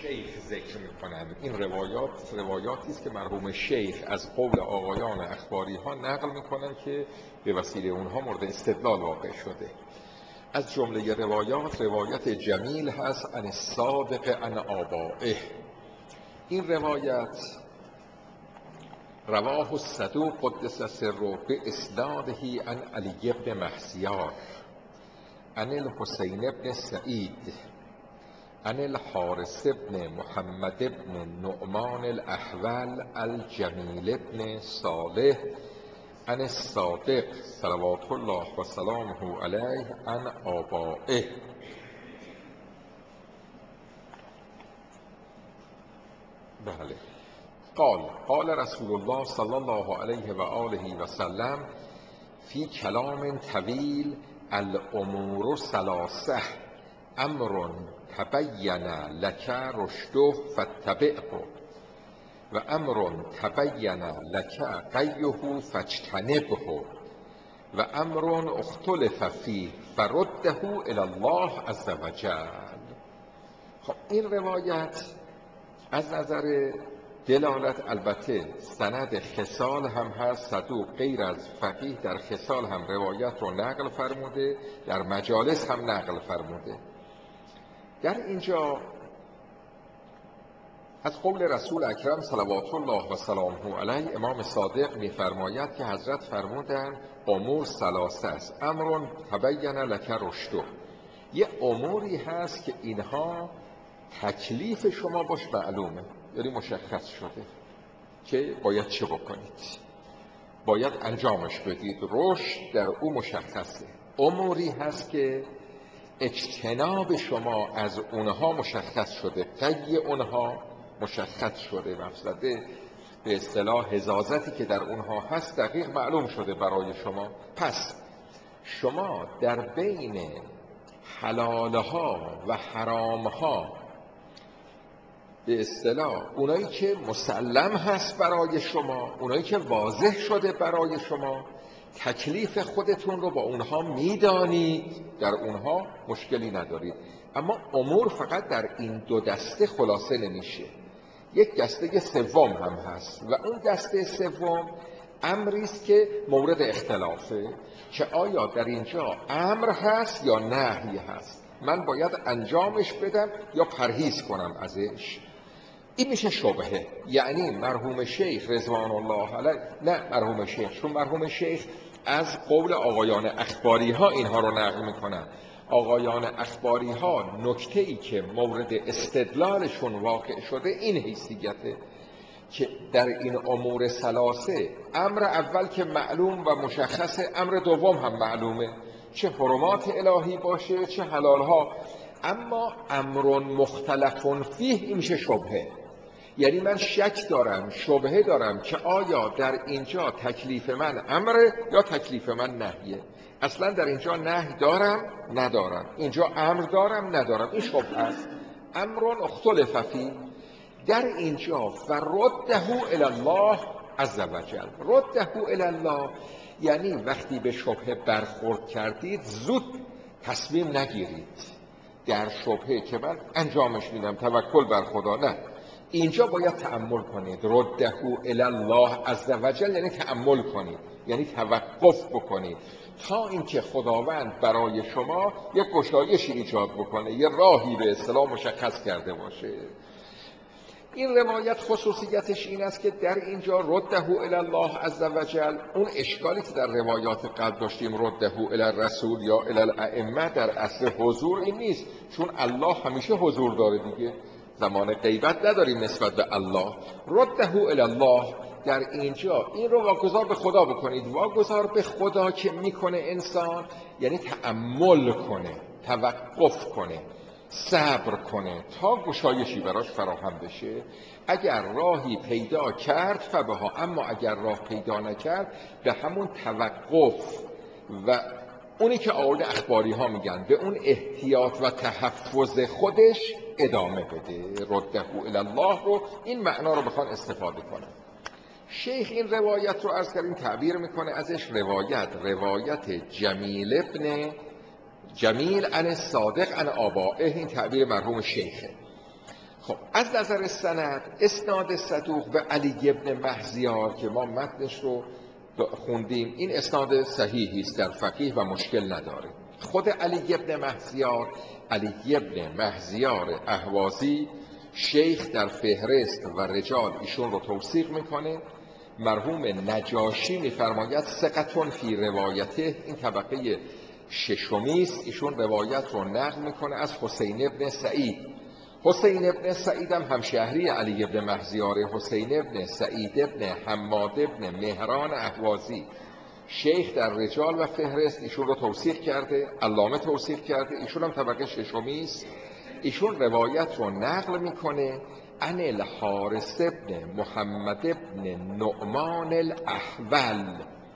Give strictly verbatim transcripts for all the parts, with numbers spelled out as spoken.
شیخ ذکر میکنند. این روایات روایاتی است که مرحوم شیخ از قول آقایان اخباری ها نقل میکنند که به وسیله اونها مورد استدلال واقع شده. از جمله روایات روایت جمیل هست عن الصادق عن آبائه. این روایت رواه الصدوق قدس سره به اسناده عن علی بن محسیار عن الحسین بن سعید عن الحارث بن محمد بن نعمان الاحول الجمیل بن صالح عن الصادق صلوات الله و سلامه علیه عن آبائه. بله. قال قال رسول الله صلی الله علیه و آله و سلم فی کلام طویل الامور ثلاثه امر تبین لک رشده فاتبعه و امر تبین لک غیه فاجتنبه و امر اختلف فیه فرده الی الله عز وجل. خب این روایت از نظر دلالت البته سند خصال هم هست، صدوق غیر از فقیه در خصال هم روایت رو نقل فرموده، در مجالس هم نقل فرموده. در اینجا از قول رسول اکرم صلوات الله و سلامه علیه امام صادق می‌فرماید که حضرت فرمودند امور ثلاثه است امر تبین لک رشده. یه اموری هست که اینها تکلیف شما باش معلومه، یعنی مشخص شده که باید چه بکنید، باید انجامش بدید، رشد در او مشخصه. اموری هست که اجتناب شما از اونها مشخص شده، قی اونها مشخص شده، مفسده به اصطلاح حزازتی که در اونها هست دقیق معلوم شده برای شما. پس شما در بین حلالها و حرامها به اصطلاح اونایی که مسلم هست برای شما، اونایی که واضح شده برای شما، تکلیف خودتون رو با اونها میدانید، در اونها مشکلی ندارید. اما امور فقط در این دو دسته خلاصه نمیشه، یک دسته سوم هم هست و اون دسته سوم امری است که مورد اختلافه که آیا در اینجا امر هست یا نهی هست، من باید انجامش بدم یا پرهیز کنم ازش. این میشه شبهه. یعنی مرحوم شیخ رضوان الله علیه، نه مرحوم شیخ، چون مرحوم شیخ از قول آقایان اخباری ها اینها رو نقل میکنن. آقایان اخباری ها نکته ای که مورد استدلالشون واقع شده این حیثیته که در این امور ثلاثه امر اول که معلوم و مشخصه، امر دوم هم معلومه، چه حرمات الهی باشه چه حلال ها. اما امر مختلف فیه این میشه شبهه. یعنی من شک دارم، شبهه دارم که آیا در اینجا تکلیف من امره یا تکلیف من نهیه. اصلا در اینجا نهی دارم ندارم، اینجا امر دارم ندارم، این شبهه است. امر اختلف فیه در اینجا فرده الی الله عز وجل. رده الی الله یعنی وقتی به شبهه برخورد کردید زود تصمیم نگیرید در شبهه که من انجامش میدم، توکل بر خدا، نه، اینجا باید تأمل کنید. رده الی الله عز وجل یعنی تأمل کنید، یعنی توقف بکنید تا اینکه خداوند برای شما یک گشایشی ایجاد بکنه، یه راهی به اصطلاح مشخص کرده باشه. این روایت خصوصیتش این است که در اینجا رده الی الله عز وجل، اون اشکالی که در روایات قبل داشتیم رده الی الرسول یا الی الائمه در اصل حضور این نیست، چون الله همیشه حضور داره دیگه، زمان غیبت نداریم نسبت به الله. رده الی الله در اینجا این رو واگذار به خدا بکنید. واگذار به خدا که میکنه انسان یعنی تأمل کنه، توقف کنه، صبر کنه تا گشایشی براش فراهم بشه. اگر راهی پیدا کرد فبها، اما اگر راه پیدا نکرد به همون توقف و اونی که آورده اخباری ها میگن به اون احتیاط و تحفظ خودش ادامه بده. رده الی الله رو این معنا رو بخوان استفاده کنن. شیخ این روایت رو عرض کردیم تعبیر میکنه ازش روایت روایت جمیل ابن جمیل عن صادق عن آبائه، این تعبیر مرحوم شیخه. خب خب از نظر سند اسناد صدوق به علی ابن مهزیار که ما متنش رو خوندیم، این اسناد صحیحی است، در فقیه و مشکل نداره. خود علی ابن مهزیار، علی ابن مهزیار اهوازی، شیخ در فهرست و رجال ایشون رو توثیق میکنه. مرحوم نجاشی میفرماید ثقة فی روایته، این طبقه ششمی است. ایشون روایت رو نقل میکنه از حسین ابن سعید. حسین ابن سعید هم همشهری علی ابن مهزیار. حسین ابن سعید ابن حماد ابن مهران اهوازی، شیخ در رجال و فهرست ایشون رو توثیق کرده، علامه توثیق کرده. ایشون هم طبقه ششمی است. ایشون روایت رو نقل میکنه عن الحارث ابن محمد ابن نعمان الاحول.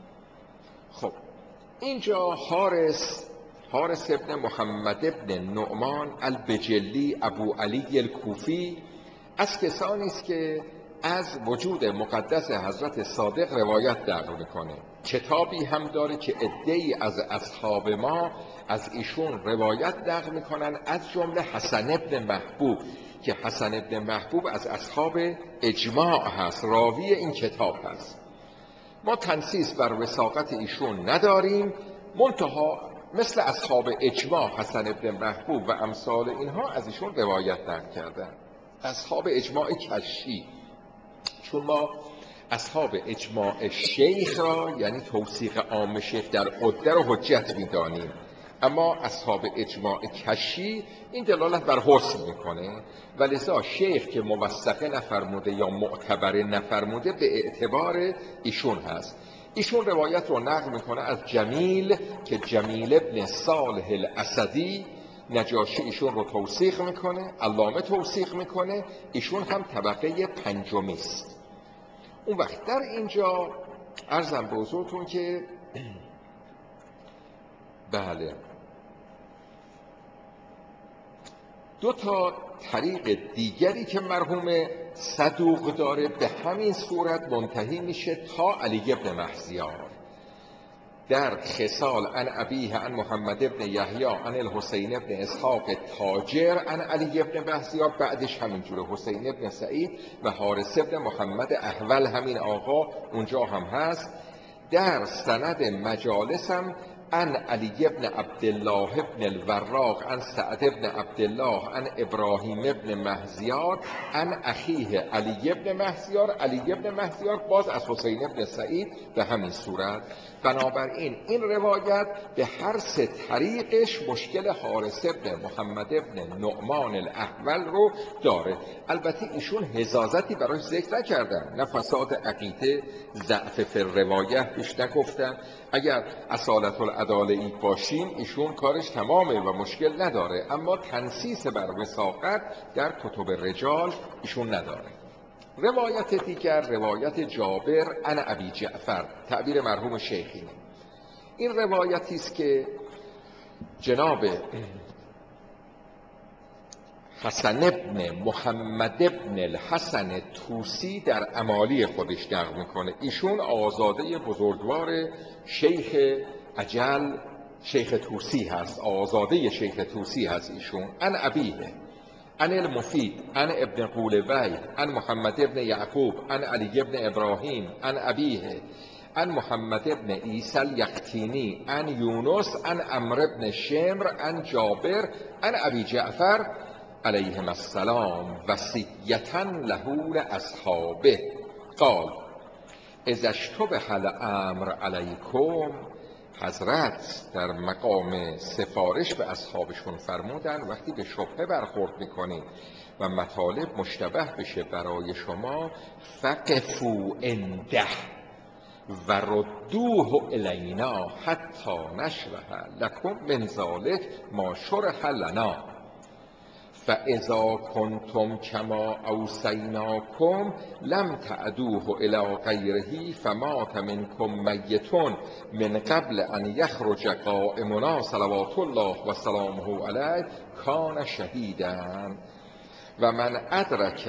خب اینجا حارث حارث ابن محمد ابن نعمان البجلی ابو علی الکوفی از کسانی است که از وجود مقدس حضرت صادق روایت نقل میکنه. کتابی هم داره که عده‌ای از اصحاب ما از ایشون روایت نقل میکنن، از جمله حسن ابن محبوب که حسن ابن محبوب از اصحاب اجماع هست، راوی این کتاب هست. ما تنصیص بر وثاقت ایشون نداریم، منتها مثل اصحاب اجماع حسن ابن محبوب و امثال اینها از ایشون روایت نقل کردن. اصحاب اجماع کشی، چون ما اصحاب اجماع شیخ را یعنی توثیق عام شیخ در عده رو حجت می‌دانیم، اما اصحاب اجماع کشی این دلالت بر حسن میکنه و لذا شیخ که موثقه نفرموده یا معتبر نفرموده به اعتبار ایشون هست. ایشون روایت رو نقل میکنه از جمیل که جمیل ابن صالح الاسدی، نجاشی ایشون رو توثیق میکنه، علامه توثیق میکنه. ایشون هم طبقه پنجمی است. اون وقت در اینجا عرضم به حضورتون که بله دو تا طریق دیگری که مرحوم صدوق داره به همین صورت منتهی میشه تا علی ابن مهزیار. در خصال عن ابیه عن محمد ابن یحیی عن الحسین ابن اسحاق تاجر عن علی ابن مهزیار، بعدش همینجوره حسین ابن سعید و حارث ابن محمد احول، همین آقا اونجا هم هست. در سند مجالس هم عن علی ابن عبدالله ابن الوراق عن سعد ابن عبدالله عن ابراهیم ابن مهزیار عن اخیه علی ابن مهزیار. علی ابن مهزیار باز از حسین ابن سعید به همین صورت. بنابراین این روایت به هر سه طریقش مشکل حارث ابن محمد ابن نعمان الاحول رو داره. البته ایشون حزازتی براش ذکر نکردن، نه فساد عقیده، ضعف فی روایت پیش نگفتن. اگر اصالت العداله باشیم ایشون کارش تمامه و مشکل نداره، اما تنصیص بر وثاقت در کتب رجال ایشون نداره. روایت دیگر روایت جابر عن ابی جعفر، تعبیر مرحوم شیخینه. این روایتی است که جناب حسن ابن محمد ابن الحسن طوسی در امالی خودش نقل میکنه. ایشون آزاده بزرگوار شیخ اجل شیخ طوسی هست، آزاده شیخ طوسی هست ایشون. عن ابیه عن المفید عن ابن قولوی عن محمد ابن یعقوب عن علی ابن ابراهیم عن ابیه عن محمد ابن عیسی الیقطینی عن یونس عن عمرو ابن شمر عن جابر عن ابی جعفر علیهم السلام وصیة له لاصحابه قال اذا اشتبه الامر علیکم. حضرت در مقام سفارش به اصحابشون فرمودن وقتی به شبهه برخورد میکنید و مطالب مشتبه بشه برای شما، فقفوا عنده و ردوه الینا حتی نشرح لکم من ذلک ما شرح لنا. فاذا کنتم کما اوصیناکم لم تعدوه الی غیره فمات منکم میت من قبل ان یخرج قائمنا صلوات الله و سلامه علیه کان شهیدا و من ادرک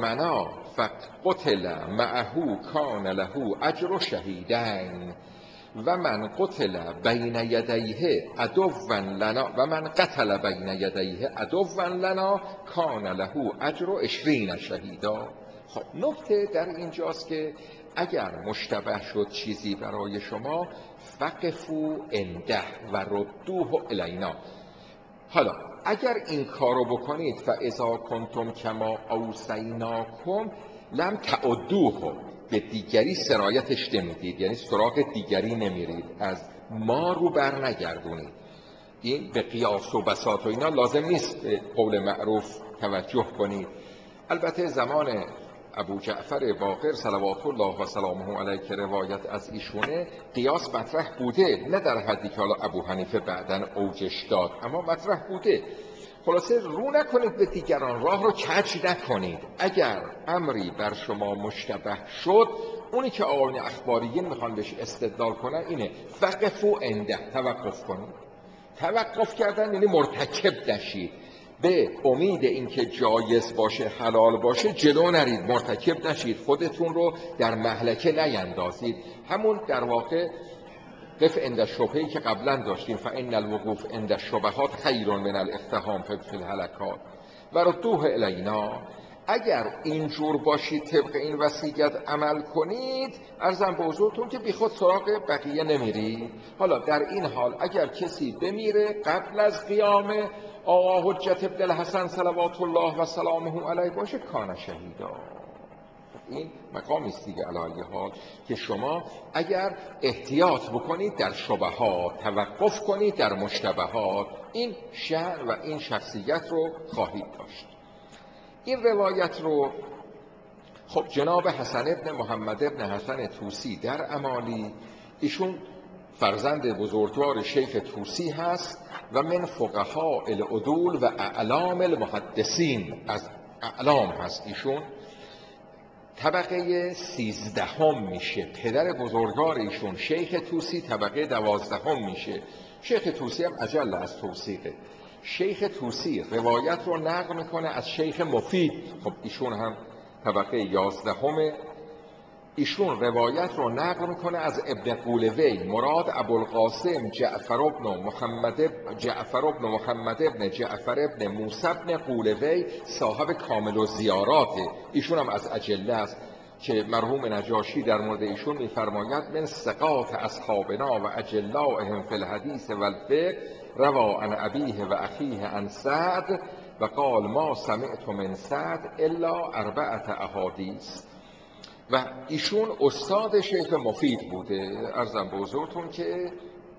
قائمنا فقتل معه کان له اجر شهیدین و من قتل بین یدیه عدوا لنا و من قتل بین یدیه عدوا لنا کان له اجر عشرین شهیدا. خب نکته در اینجاست که اگر مشتبه شد چیزی برای شما فقفوا عنده و ردوه الینا. حالا اگر این کارو بکنید فاذا کنتم کما اوصیناکم لم تعدوه، به دیگری سرایتش نمیدید، یعنی سراغ دیگری نمیرید، از ما رو بر نگردونید. این به قیاس و بساط و اینا لازم نیست به قول معروف توجه کنید. البته زمان ابو جعفر باقر صلوات الله و سلامه علیه که روایت از ایشونه قیاس مطرح بوده، نه در حدی که حالا ابو حنیفه بعداً اوجش داد، اما مطرح بوده. خلاصه رو نکنید به دیگران، راه رو کج نکنید. اگر امری بر شما مشتبه شد، اونی که آقایون اخباریین میخوان بهش استدلال کنن اینه فقفوا عنده، توقف کنید. توقف کردن یعنی مرتکب نشید، به امید اینکه جایز باشه حلال باشه جلو نرید، مرتکب نشید، خودتون رو در مهلکه نیندازید. همون در واقع قف عند الشبهه‌ای که قبلا داشتیم، فان الوقوف عند الشبهات خیر من الاقتحام فی الهلکات و ردوه الینا. اگر اینجور باشید طبق این وصیت عمل کنید، عرضم به حضورتون که بی خود سراغ بقیه نمیرید. حالا در این حال اگر کسی بمیره قبل از قیام آقا حجت ابن الحسن صلوات الله و سلامه علیه باشه کان شهیدا. این مقامی است دیگه علی حال که شما اگر احتیاط بکنید در شبهات، توقف کنید در مشتبهات، این شأن و این شخصیت رو خواهید داشت. این روایت رو خب جناب حسن ابن محمد ابن حسن طوسی در امالی، ایشون فرزند بزرگوار شیخ طوسی هست و من فقهاء العدول و اعلام المحدثین، از اعلام هست ایشون، طبقه سیزدهم میشه. پدر بزرگوار ایشون شیخ طوسی طبقه دوازدهم میشه. شیخ طوسی هم اجل از توثیقه. شیخ طوسی روایت رو نقل میکنه از شیخ مفید، خب ایشون هم طبقه یازدهمه. ایشون روایت رو نقل میکنه از ابن قولوی، مراد ابوالقاسم جعفر ابن محمد جعفر ابن محمد ابن جعفر ابن موسی ابن قولوی، صاحب کامل الزیاراته. ایشون هم از اجله است که مرحوم نجاشی در مورد ایشون میفرماید من ثقات اصحابنا و اجلائهم فی الحدیث و الفقه روا عن ابیه و اخیه عن سعد و قال ما سمعت من سعد الا اربعه احادیث. و ایشون استاد شیخ مفید بوده. عرضم به حضورتون که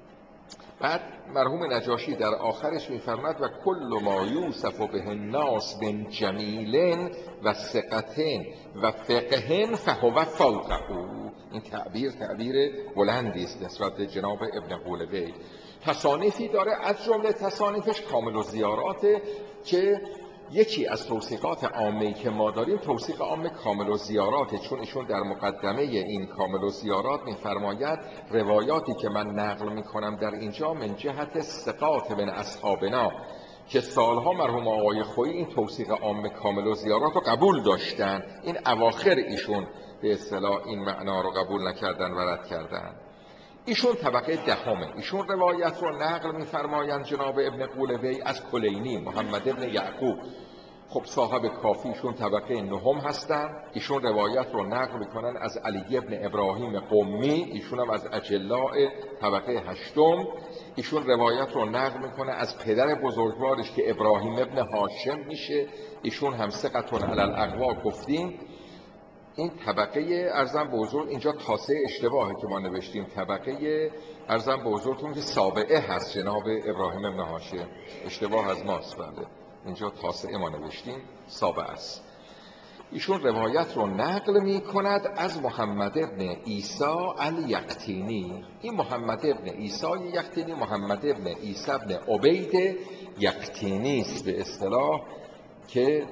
بعد مرحوم نجاشی در آخرش میفرماد و کل ما یوصف به الناس من جمیل و ثقتن و فقهن فهو فوقه. این تعبیر تعبیر بلندی است نسبت به جناب ابن قولوی. تصانیفی داره، از جمله تصانیفش کامل الزیاراته که یکی از توثیقات عامه‌ای که ما داریم توثیق عام کامل الزیاراته، چون ایشون در مقدمه این کامل الزیارات می‌فرماید روایاتی که من نقل می‌کنم در اینجا من جهت ثقات من اصحابنا، که سالها مرحوم آقای خویی این توثیق عام کامل الزیارات رو قبول داشتن، این اواخر ایشون به اصطلاح این معنا رو قبول نکردن و رد کردن. ایشون طبقه دهمه. ایشون روایت رو نقل می‌فرمایند جناب ابن قولوی از کلینی محمد ابن یعقوب، خب صاحب کافی، ایشون طبقه نهم هستن. ایشون روایت رو نقل میکنن از علی ابن ابراهیم قمی، ایشون هم از اجلاء طبقه هشتم. ایشون روایت رو نقل میکنه از پدر بزرگوارش که ابراهیم ابن هاشم میشه، ایشون هم ثقتون علی الاقوا گفتیم. این طبقه ارزم به حضور اینجا تاسه اشتباهه که ما نوشتیم، طبقه ارزم به حضورتون که سابعه هست جناب ابراهیم ابن هاشم، اشتباه از ماست. بله اینجا تاسه ما نوشتیم، سابعه است. ایشون روایت رو نقل می کند از محمد ابن عیسی الیقطینی. این محمد ابن عیسی یقطینی محمد ابن عیسی ابن عبید یقطینی است به اصطلاح، که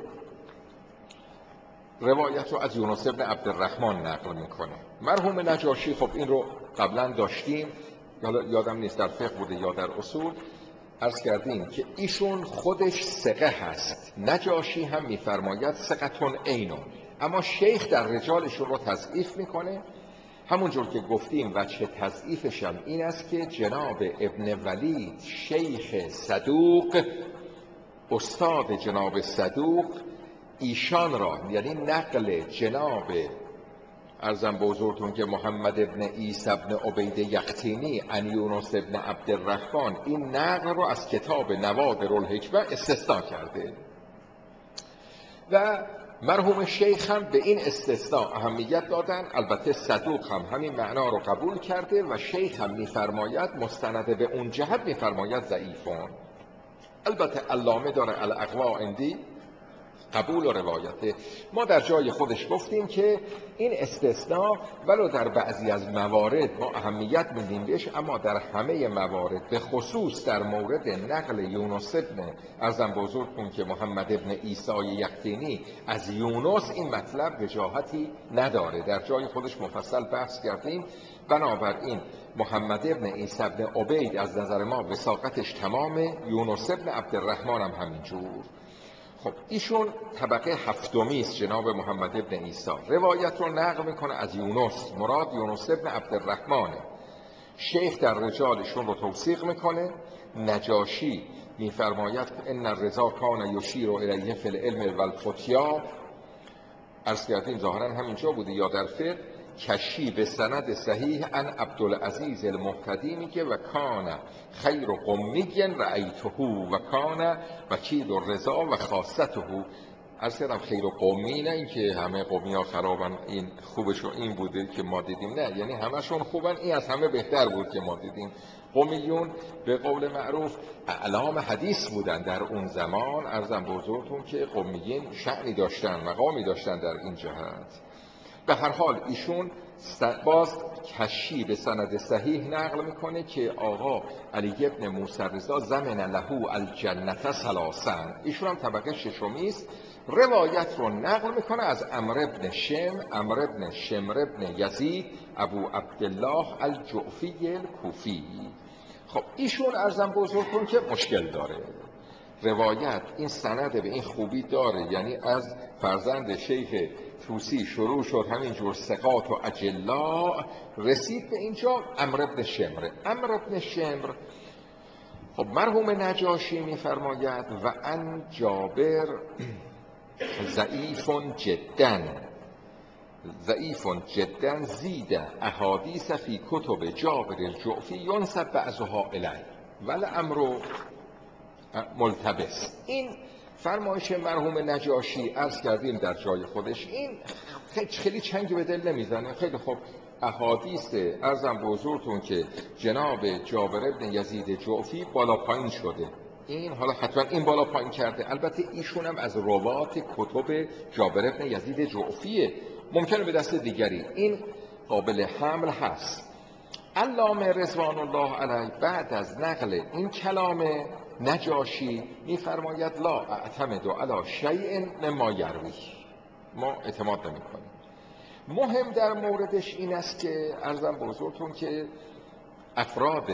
روایت رو از یونس ابن عبدالرحمن نقل میکنه. مرحوم نجاشی خب این رو قبلا داشتیم، یادم نیست در فقه بوده یا در اصول، عرض کردیم که ایشون خودش ثقه هست. نجاشی هم میفرماید ثقتون عینون، اما شیخ در رجالشون رو تضعیف میکنه همونجور که گفتیم وجه تضعیفش هم این است که جناب ابن ولید شیخ صدوق، استاد جناب صدوق، ایشان را یعنی نقل جناب ارزم به حضورتون که محمد ابن عیسی ابن عبید یقطینی عن یونس ابن عبدالرحمن، این نقل رو از کتاب نوادر الحکمه استثناء کرده و مرحوم شیخ هم به این استثناء اهمیت دادن. البته صدوق هم همین معنا رو قبول کرده و شیخ هم میفرماید مستند به اون جهت میفرماید ضعیفون. البته علامه داره الاقوا اندی قبول و روایته. ما در جای خودش گفتیم که این استثناء ولو در بعضی از موارد ما اهمیت میدیم بهش، اما در همه موارد به خصوص در مورد نقل یونس ابن ارزم بزرگتون که محمد ابن عیسی یقطینی از یونس این مطلب وجاهتی نداره. در جای خودش مفصل بحث کردیم. بنابراین محمد ابن عیسی ابن عبید از نظر ما وثاقتش تمامه، یونس ابن عبدالرحمن هم همینجور. خب ایشون طبقه هفتمی است جناب محمد ابن عیسی. روایت رو نقل میکنه از یونس، مراد یونس ابن عبدالرحمن. شیخ در رجالشون رو توثیق میکنه. نجاشی میفرماید ان الرضا کان یشیر الیه فی العلم و الفتیا، عرض کردیم ظاهرا همینجا بوده یا در فقه. کشی به سند صحیح ان عبدالعزیز المهتدی میگه و کان خیر قمی رأیته و کان وکیل الرضا و خاصته. عرض کردم خیر قمی نه این که همه قمی ها خرابن، این خوبشون این بوده که ما دیدیم، نه، یعنی همشون خوبن، این از همه بهتر بود که ما دیدیم. قمیون به قول معروف اعلام حدیث بودن در اون زمان. عرضم بزرگتون که قمیین شأنی داشتن، مقامی داشتن در این جهت. به هر حال ایشون باز کشی به سند صحیح نقل میکنه که آقا علی ابن موسی رضا زمن له الجنت ثلاثا، ایشون هم طبقه ششمی است. روایت رو نقل میکنه از عمرو ابن شم، عمرو ابن شمر ابن یزید ابو عبدالله الجعفی الکوفی. خب ایشون ارزم بزرگتون که مشکل داره. روایت این سند به این خوبی داره، یعنی از فرزند شیخ توسی شروع شد همینجور ثقات و اجلا رسید به اینجا عمرو ابن شمر. عمرو ابن شمر خب مرحوم نجاشی میفرماید و ان جابر ضعیف جدا، ضعیف جدا زید احادیث فی کتب جابر الجعفی ینسب بعضها الیه ولی امرو ملتبس. این فرمایش مرحوم نجاشی عرض کردیم در جای خودش، این خیلی چنگ به دل نمیزنه. خیلی خب احادیث عرضم به حضورتون که جناب جابر ابن یزید جعفی بالا پایین شده، این حالا حتما این بالا پایین کرده. البته ایشون هم از روات کتب جابر ابن یزید جعفیه، ممکنه به دست دیگری این قابل حمل هست. علامه رضوان الله علیه بعد از نقل این کلام نجاشی میفرماید لا اعتمد علی شیء مما یروی، ما اعتماد نمی کنیم. مهم در موردش این است که عرضم به حضورتون که افراد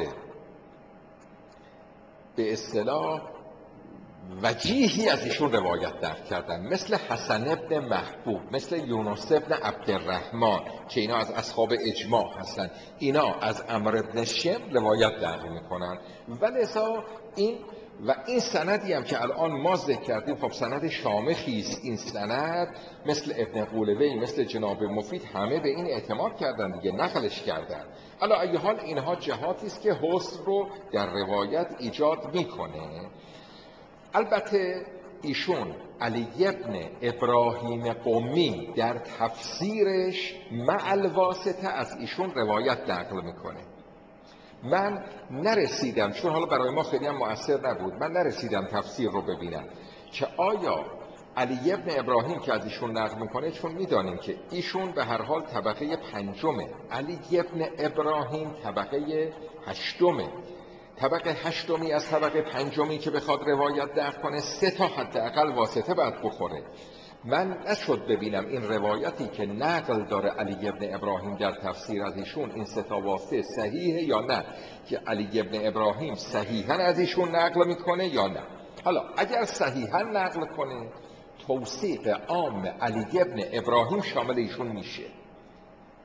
به اصطلاح وجیهی از ایشون روایت نقل کردن، مثل حسن ابن محبوب، مثل یونس ابن عبدالرحمن که اینا از اصحاب اجماع هستن، اینا از عمرو ابن شم روایت نقل میکنن. ولذا این و این سندی هم که الان ما ذکر کردیم خب سند شامخی است. این سند مثل ابن قولوی، مثل جناب مفید، همه به این اعتماد کردن دیگه، نقلش کردن. علی ای حال اینها جهاتی است که حسن رو در روایت ایجاد میکنه. البته ایشون علی ابن ابراهیم قمی در تفسیرش مع الواسطه از ایشون روایت نقل میکنه. من نرسیدم، چون حالا برای ما خیلی هم مؤثر نبود، من نرسیدم تفسیر رو ببینم که آیا علی ابن ابراهیم که از ایشون نقل میکنه، چون میدانیم که ایشون به هر حال طبقه پنجمه، علی ابن ابراهیم طبقه هشتمه. طبقه هشتمی از طبقه پنجمی که بخواد روایت نقل کنه سه تا حداقل واسطه باید بخوره. من نشد ببینم این روایتی که نقل داره علی ابن ابراهیم در تفسیر از ایشون، این سه تا واسطه صحیحه یا نه، که علی ابن ابراهیم صحیحاً از ایشون نقل میکنه یا نه. حالا اگر صحیحاً نقل کنه، توثیق عام علی ابن ابراهیم شامل ایشون میشه.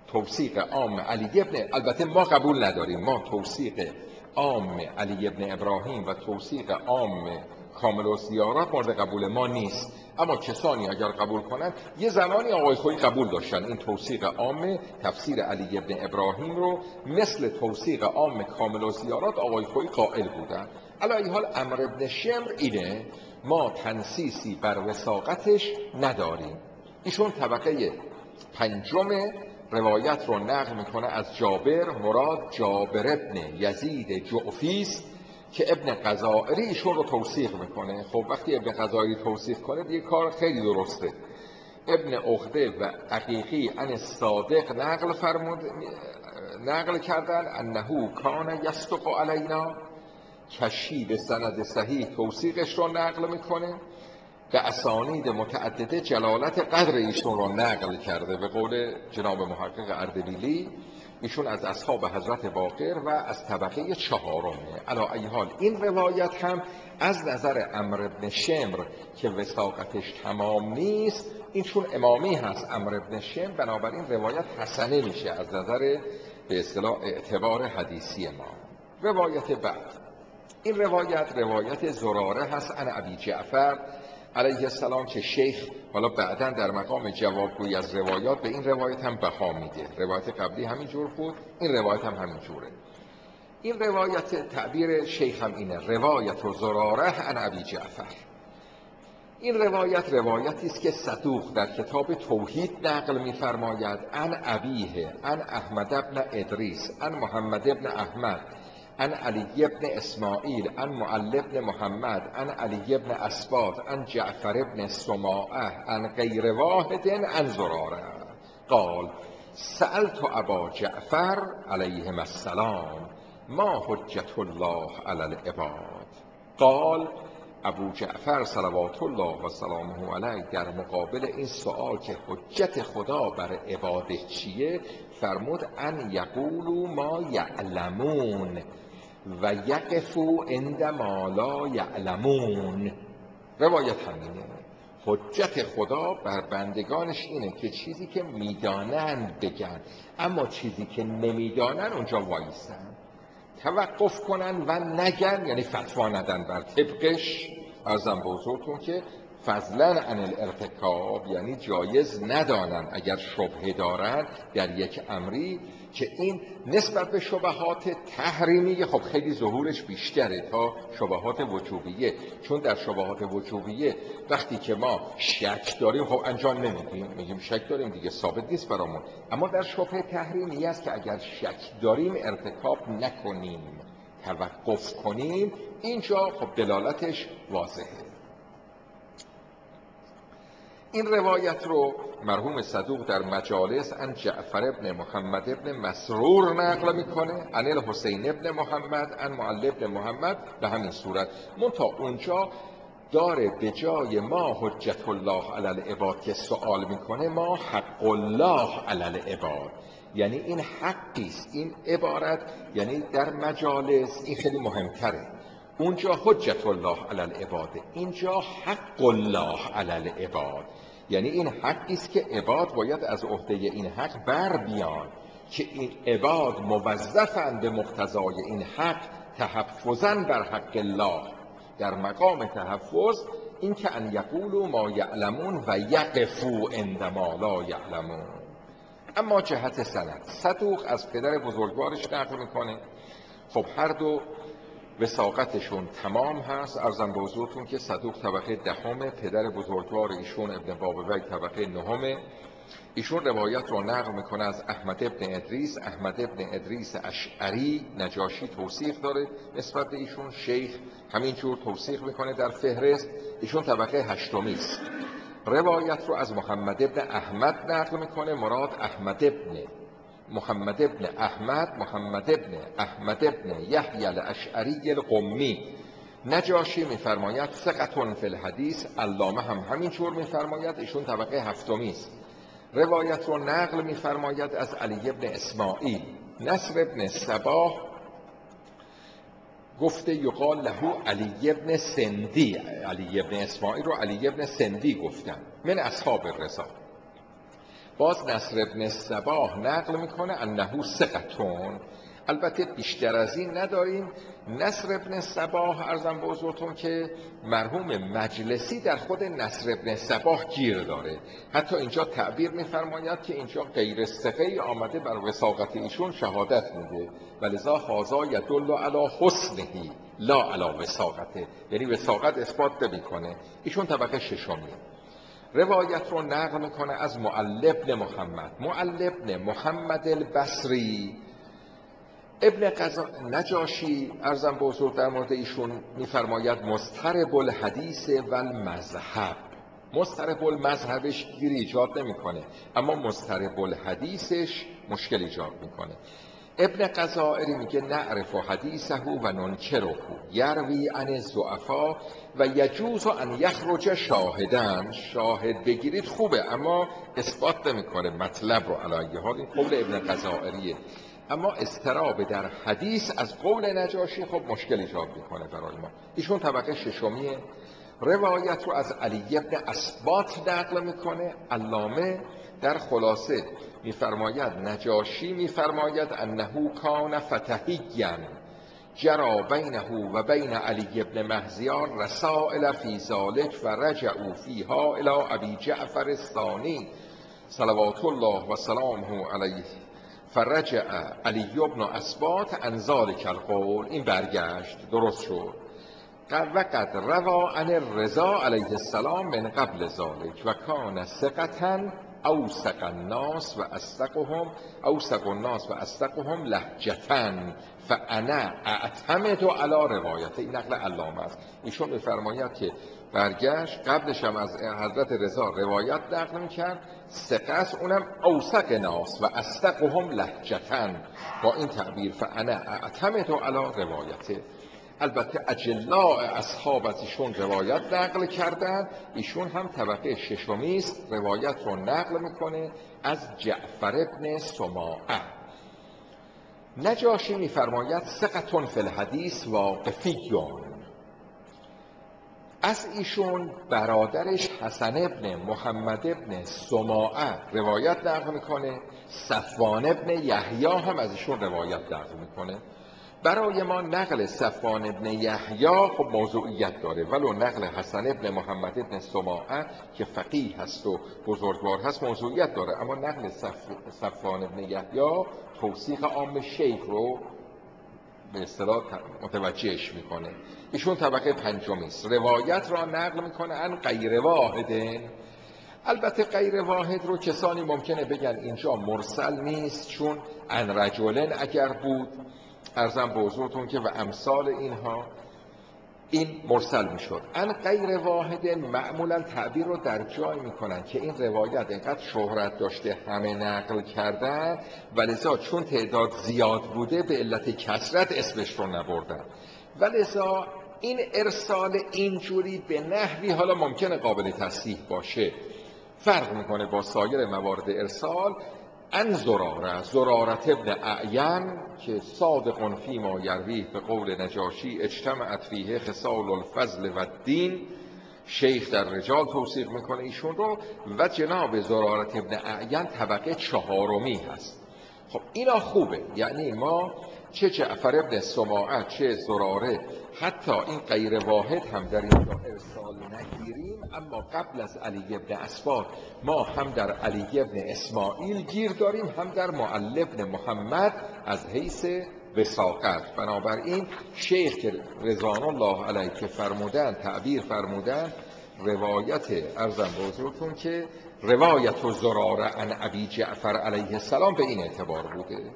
توثیق عام علی ابن، البته ما قبول نداریم، ما توثیق عام علی ابن ابراهیم و توثیق عام کامل الزیارات مورد قبول ما نیست، اما کسانی اگر قبول کنند، یه زمانی آقای خویی قبول داشتن این توثیق عام تفسیر علی ابن ابراهیم رو مثل توثیق عام کامل الزیارات آقای خویی قائل بودن. علی ای حال عمرو ابن شمر اینه، ما تنصیصی بر وثاقتش نداریم. ایشون طبقه پنجم روایت رو نقل میکنه از جابر، مراد جابر ابن یزید جعفی است که ابن قزائری ایشون رو توثیق میکنه. خب وقتی ابن قزائری توثیق کنه دیگه کار خیلی درسته. ابن عقده و عقیقی عن صادق نقل فرمود، نقل کردن انه کان یصدق علینا، کشی به سند صحیح توثیقش رو نقل میکنه، به اسانید متعدده جلالت قدر ایشون رو نقل کرده. به قول جناب محقق اردبیلی ایشون از اصحاب حضرت باقر و از طبقه چهارمه. علی ای حال این روایت هم از نظر عمرو بن شمر که وثاقتش تمام نیست، این چون امامی هست عمرو بن شمر، بنابراین روایت حسنه میشه از نظر به اصطلاح اعتبار حدیثی ما. روایت بعد، این روایت روایت زراره هست عن ابی جعفر علیه السلام که شیخ حالا بعداً در مقام جوابگویی از روایات به این روایت هم بها میده. روایت قبلی همین جور بود، این روایت هم همین جوره. این روایت تعبیر شیخ هم اینه، روایت و زراره عن ابی جعفر. این روایت روایتی است که صدوق در کتاب توحید نقل می‌فرماید عن ابیه عن احمد ابن ادریس عن محمد ابن احمد عن علی ابن اسماعیل عن معل ابن محمد عن علی ابن اسباط عن جعفر ابن سماعه عن غیر واحد عن زراره قال سألت ابا جعفر علیهم السلام ما حجت الله علی العباد. قال ابو جعفر صلوات الله و سلامه علیه در مقابل این سوال که حجت خدا بر عباده چیه فرمود ان یقولوا ما یعلمون و یقفوا عند ما لا یعلمون. روایت همینه، حجت خدا بر بندگانش اینه که چیزی که میدانن بگن، اما چیزی که نمیدانن اونجا وایسن، توقف کنن و نگن، یعنی فتوا ندن بر طبقش. عرضم به حضورتون که فضلا عن الارتکاب، یعنی جایز ندانن اگر شبهه دارن در یک امری که این نسبت به شبهات تحریمیه خب خیلی ظهورش بیشتره تا شبهات وجوبیه، چون در شبهات وجوبیه وقتی که ما شک داریم خب انجام نمیدیم، میگیم شک داریم دیگه، ثابت نیست برامون. اما در شبهه تحریمی است که اگر شک داریم ارتکاب نکنیم، توقف کنیم، اینجا خب دلالتش واضحه. این روایت رو مرحوم صدوق در مجالس عن جعفر ابن محمد ابن مسرور نقل میکنه عن الحسین ابن محمد عن معل ابن محمد به همین صورت، منتها اونجا داره به جای ما حجت الله علی العباد که سوال میکنه ما حق الله علی العباد، یعنی این حقی است. این عبارت یعنی در مجالس این خیلی مهمتره، اونجا حجت الله علی العباد، اینجا حق الله علی العباد، یعنی این حقی است که عباد باید از عهده این حق بر بیان که این عباد موظفند به مقتضای این حق تحفظاً بر حق الله. در مقام تحفظ این که ان یقولوا ما یعلمون و یقفوا عند ما لا یعلمون. اما جهت سند، صدوق از پدر بزرگوارش نقل میکنه، خب هر دو وثاقتشون تمام هست. عرضم به حضورتون که صدوق طبقه دهم، پدر بزرگوار ایشون ابن بابوی طبقه نهم. ایشون روایت رو نقل میکنه از احمد ابن ادریس، احمد ابن ادریس اشعری، نجاشی توثیق داره نسبت به ایشون، شیخ همینجور توثیق میکنه در فهرست، ایشون طبقه هشتمی است. روایت رو از محمد ابن احمد نقل میکنه، مراد احمد ابن محمد ابن احمد محمد ابن احمد ابن یحیی الاشعری القمی. نجاشی میفرماید ثقة فی الحدیث، علامه هم همینجور میفرماید، ایشون طبقه هفتمی است. روایت رو نقل میفرماید از علی ابن اسماعیل. نصر ابن صباح گفته یقال له علی ابن سندی، علی ابن اسماعیل رو علی ابن سندی گفتن، من اصحاب الرضا. باز نصر ابن صباح نقل میکنه انه ثقتون. البته بیشتر از این نداریم. نصر ابن صباح ارزم به حضورتون که مرحوم مجلسی در خود نصر ابن صباح گیر داره، حتی اینجا تعبیر میفرماید که اینجا غیر ثقه‌ای آمده بر وثاقت ایشون شهادت میده، ولذا هذا یدل علی حسنه لا علی وثاقته، یعنی وثاقت اثبات نمیکنه. ایشون طبقه ششمی. روایت رو نقل میکنه از معل ابن محمد. معل ابن محمد البصری ابن قزا نجاشی ارزم به حضور در مورد ایشون میفرماید مضطرب الحدیث و المذهب. مضطرب المذهبش گیر ایجاد نمیکنه، اما مضطرب الحدیثش مشکل ایجاد میکنه. ابن قزائری میگه نعرف حدیثه و ننکره یروی عن الضعفاء و یجوز ان یخرج شاهدن. شاهد بگیرید خوبه، اما اثبات نمیکنه مطلب رو. علی حال این قول ابن قزائریه، اما اضطراب در حدیث از قول نجاشی خب مشکل ایجاد میکنه برای ما. ایشون طبقه ششمیه. روایت رو از علی ابن اسبات نقل میکنه. علامه در خلاصه میفرماید نجاشی میفرماید انه کان فتحیاً جرى بینه و بین علی ابن مهزیار رسائل فی ذلک و رجعوا فیها الی ابی جعفر الثانی صلوات الله و سلامه علیه فرجع علی ابن اسبات عن ذلک القول. این برگشت، درست شد. و قد روا عن الرضا علیه السلام من قبل ذلك و کان ثقة اوثق الناس و اصدقهم اوثق الناس و اصدقهم لهجة فانا اعتمد علی روایته. این نقل علامه است. ایشون میفرماید که برگشت، قبلش هم از حضرت رضا روایت نقل میکرد، ثقه است، اونم اوثق ناس و اصدقهم لهجة. با این تعبیر فانا اعتمد علی روایته. البته اجلاء اصحاب از ایشون روایت نقل کردن. ایشون هم طبقه ششمی است. روایت رو نقل میکنه از جعفر ابن سماعه. نجاشی میفرماید ثقة فی الحدیث واقفیون. از ایشون برادرش حسن ابن محمد ابن سماعه روایت نقل میکنه. صفوان ابن یحیی هم از ایشون روایت نقل میکنه. برای ما نقل صفوان ابن یحیی خب موضوعیت داره، ولو نقل حسن ابن محمد ابن سماعه که فقیه هست و بزرگوار هست موضوعیت داره، اما نقل صف... صفوان ابن یحیی توثیق عام شیخ رو به اصطلاح متوجهش میکنه. ایشون طبقه پنجمی است. روایت را نقل میکنه عن غیر واحد. البته غیر واحد رو کسانی ممکنه بگن اینجا مرسل نیست، چون عن رجلن اگر بود ارزم به حضورتون که و امثال اینها این مرسل میشد. ان غیر واحد معمولا تعبیر رو در جای میکنن که این روایت اینقدر شهرت داشته همه نقل کردن، ولذا چون تعداد زیاد بوده به علت کثرت اسمش رو نبردن، ولذا این ارسال اینجوری به نحوی حالا ممکنه قابل تصحیح باشه، فرق میکنه با سایر موارد ارسال. ان زراره زرارت ابن اعین که صادق فیما یرویه به قول نجاشی اجتمعت فیه خصال الفضل و الدین. شیخ در رجال توصیف میکنه ایشون رو. و جناب زرارت ابن اعین طبقه چهارمی هست. خب اینا خوبه، یعنی ما چه جعفر ابن سماعه چه زراره حتی این غیر واحد هم در اینجا ارسال نگیریم، اما قبل از علی ابن اسبات ما هم در علی ابن اسماعیل گیر داریم، هم در معل ابن محمد از حیث وثاقت. بنابراین شیخ که رضوان الله علیه که فرمودن تعبیر فرمودن روایت ارزم به حضورتون که روایت و زراره عن ابی جعفر علیه السلام به این اعتبار بوده.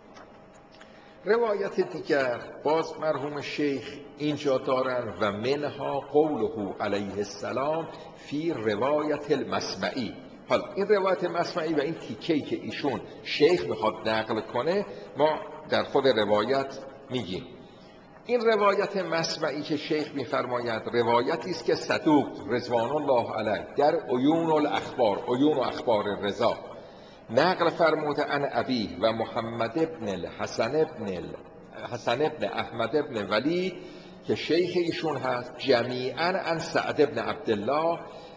روایت دیگر باز مرحوم شیخ اینجا دارن و منها قوله علیه السلام فی روایت المسمعی. حالا این روایت مسمعی و این تیکه‌ای که ایشون شیخ میخواد نقل کنه ما در خود روایت میگیم. این روایت مسمعی که شیخ میفرماید روایتی است که صدوق رضوان الله علیه در عیون الاخبار، عیون و اخبار رضا نقل فرموده عن ابی و محمد ابن الحسن ابن حسن ابن احمد ابن ولی که شیخ ایشون هست، جمیعا عن سعد ابن عبدالله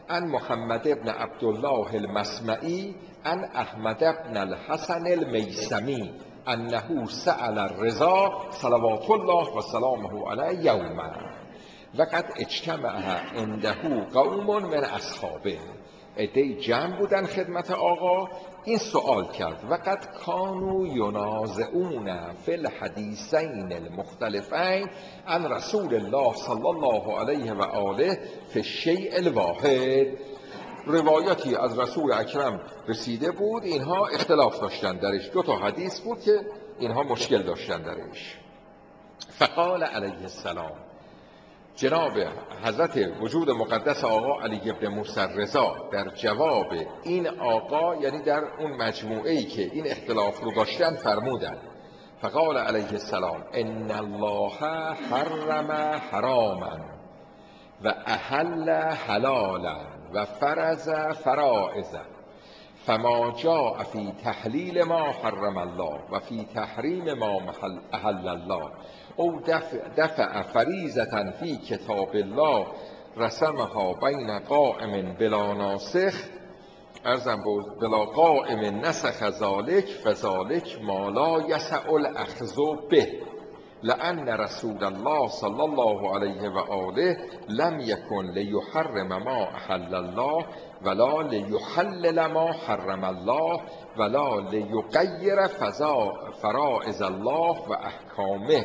عن محمد ابن عبدالله المسمعی عن احمد ابن الحسن المیسمی انه سأل الرضا صلوات الله و سلامه علیه یوما و قد اجتمع عنده قوم من اصحابه. عده‌ای جمع بودن خدمت آقا، این سوال کرد و قد کانوا ینازعون فی الحدیثین المختلفین عن رسول الله صلی الله علیه و آله فی الشیء الواحد. روایتی از رسول اکرم رسیده بود، اینها اختلاف داشتن درش، دو تا حدیث بود که اینها مشکل داشتن درش. فقال علیه السلام، جناب حضرت وجود مقدس آقا علی ابن موسی رضا در جواب این آقا، یعنی در اون مجموعه‌ای که این اختلاف رو داشتن، فرمودند فقال علیه السلام ان الله حرم حراما و احل حلالا و فرض فرائض فما جاء فی تحلیل ما حرم الله و فی تحریم ما احل الله او دفع, دفع فریضة فی کتاب الله رسمها بین قائم بلا ناسخ ارزم بود بلا قائم نسخ ذالک فذالک ما لا یسع الاخذ به لأن رسول الله صلی الله علیه و آله لم یکن لیحرم ما احل الله ولا لیحلل ما حرم الله ولا لیغیر فرائض الله و احکامه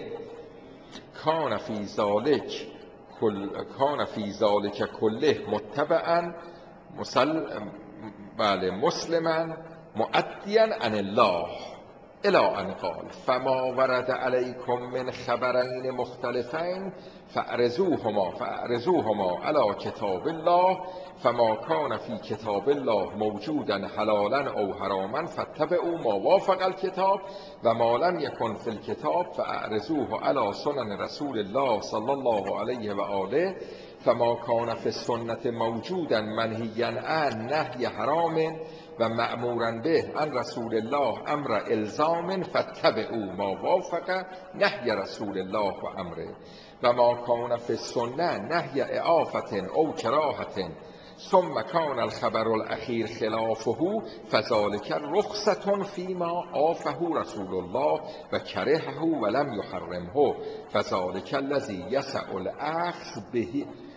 کان فی ذالک کل کان فی ذالک کله متبعا مسل بله مسلما مؤدیا عن الله الی ان قال فما ورد علیکم من خبرین مختلفین فاعرضوهما فاعرضوهما علی کتاب الله فما کان فی کتاب الله موجودا حلالا او حراما فاتبعوا ما وافق الکتاب و ما لم یکن فی الکتاب فاعرضوه علی سنن رسول الله صلی الله علیه و آله فما کان فی السنة موجودا منهیا عن نهی حرام و مأمورا به عن رسول الله امر الزام فاتبعوا ما وافق نهی رسول الله و امره و ما کان فی السنة نهی اعافة او کراهة ثم کان الخبر الاخیر خلافه فذلک رخصة فیما عافه رسول الله و کرهه ولم یحرمه فذلک الذی یسع الاخذ به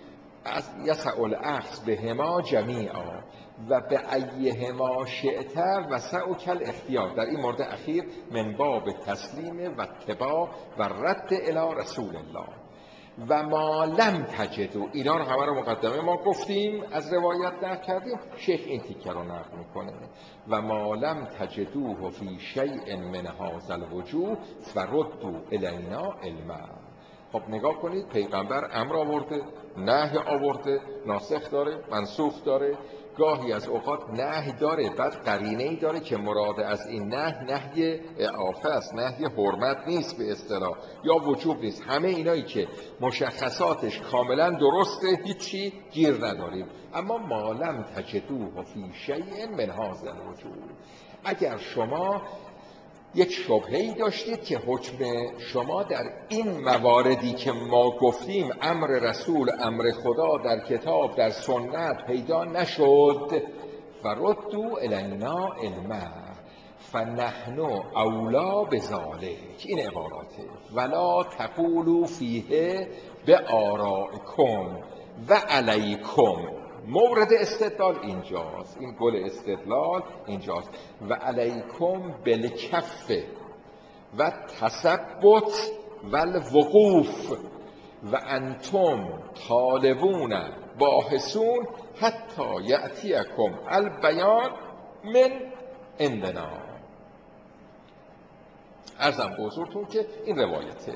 یسع الاخذ بهما جمیعا و به ایهما شئت وسعک الاختیار. در این مورد اخیر من باب تسلیم و اتباع و رد الی رسول الله و ما لم تجدو. اینا رو همه رو مقدمه ما گفتیم، از روایت نقل کردیم، شیخ این تیکه رو نقل میکنه و ما لم تجدوه فی شیء من هذا الوجوه فردوا الینا علما. خب نگاه کنید، پیغمبر امر آورده، نهی آورده، ناسخ داره، منسوخ داره، گاهی از اوقات نهی داره بعد قرینه‌ای داره که مراد از این نهی نهی اعافه است، نهی حرمت نیست به اصطلاح یا وجوب نیست. همه اینایی که مشخصاتش کاملا درسته هیچی گیر نداریم. اما ما لم تجدوه فی شیء من هذا الوجوه، اگر شما یک شبهه‌ای داشتید که حکم شما در این مواردی که ما گفتیم، امر رسول، امر خدا در کتاب، در سنت پیدا نشد، فردوا الینا علما فنحن اولا بذلک. این عباراته ولا تقولوا فیه بآرائکم و علیکم. مورد استدلال اینجاست، این گل استدلال اینجاست. و علیکم بالکف و تثبت و الوقوف و انتم طالبون باحثون حتی یأتیکم البیان من عندنا. عرضم به حضورتون که این روایته،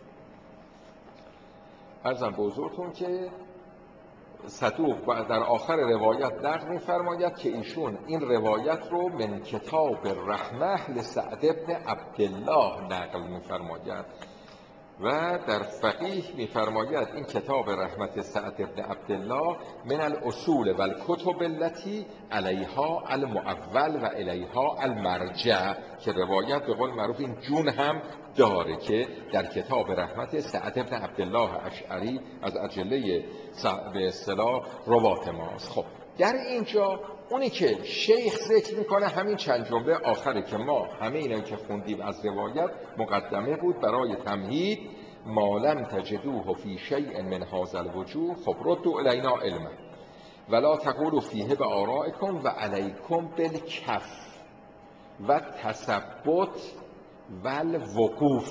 عرضم به حضورتون که صدوق در آخر روایت نقل می‌فرماید که ایشون این روایت رو من کتاب الرحمه لسعد بن عبدالله نقل می‌فرماید و در فقیه می‌فرماید این کتاب رحمت سعد بن عبدالله من الاصول و الکتب التي علیها المؤول و الیها المرجع، که روایت به قول معروف این جون هم داره که در کتاب رحمت سعد بن عبدالله اشعری از اجله به اصطلاح روات ماست. خب در اینجا اونی که شیخ ذکر میکنه همین چند جمله آخره که ما همه اینا که خوندیم از روایت مقدمه بود برای تمهید. ما لم تجدوه فی شیء من هذا الوجوه خب ردوا الینا علما ولا تقولوا فیه بآرائکم و علیکم بالکف و تثبت و الوقوف.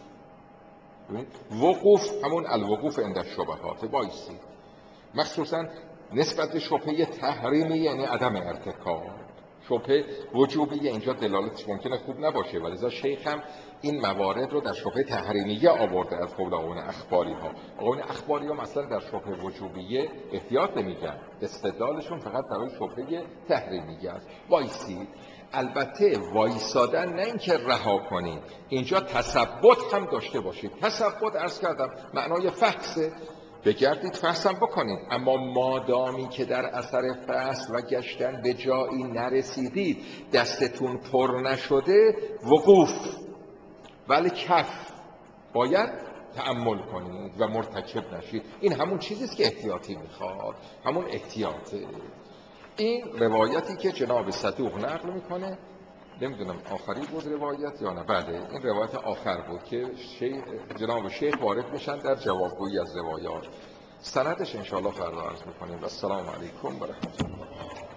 وقوف همون الوقوف عند الشبهات، بایستی مخصوصا نسبت به شبهه تحریمی یعنی عدم ارتکاب. شبهه وجوبی اینجا دلالتش ممکنه خوب نباشه، ولی شیخ هم این موارد رو در شبهه تحریمیه آورده از قول آقایون اخباری ها. آقایون اخباری ها مثلا در شبهه وجوبیه احتیاط نمیگن، استدلالشون فقط برای شبهه تحریمیه است. وایسید، البته وایسادن نه اینکه رها کنید، اینجا تثبت هم داشته باشید. تثبت عرض کردم معنای فحصه، بگردید فحصم بکنید، اما مادامی که در اثر فحص و گشتن به جایی نرسیدید، دستتون پر نشده، وقوف ولی کف باید تأمل کنید و مرتکب نشید. این همون چیزیست که احتیاطی میخواد، همون احتیاطه. این روایتی که جناب صدوق نقل میکنه، نمیدونم آخری بود روایت یا نه، بله این روایت آخر بود که شیخ جناب شیخ وارد میشن در جوابگویی از روایات. سندش انشاءالله فردا عرض میکنیم و السلام علیکم و رحمت الله.